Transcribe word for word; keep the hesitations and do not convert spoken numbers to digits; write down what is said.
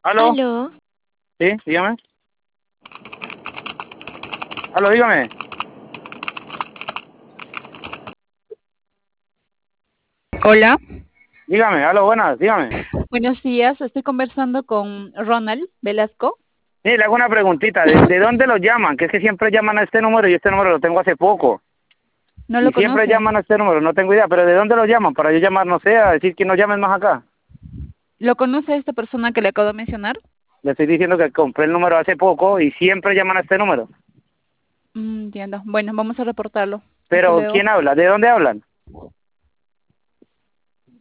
¿Aló? Aló, Sí, dígame. Aló, dígame. hola, Dígame, aló, buenas, dígame. buenos días. Estoy conversando con Ronald Velasco. Sí, le hago una preguntita. ¿De, de dónde lo llaman? Que es que siempre llaman a este número y este número lo tengo hace poco. ¿No Y lo siempre conoce? llaman a este número, no tengo idea. Pero ¿de dónde lo llaman? Para yo llamar, no sé, a decir que no llamen más acá. ¿Lo conoce a esta persona que le acabo de mencionar? Le estoy diciendo que compré el número hace poco y siempre llaman a este número. Mm, entiendo. Bueno, vamos a reportarlo. Hasta Pero luego. ¿quién habla? ¿De dónde hablan?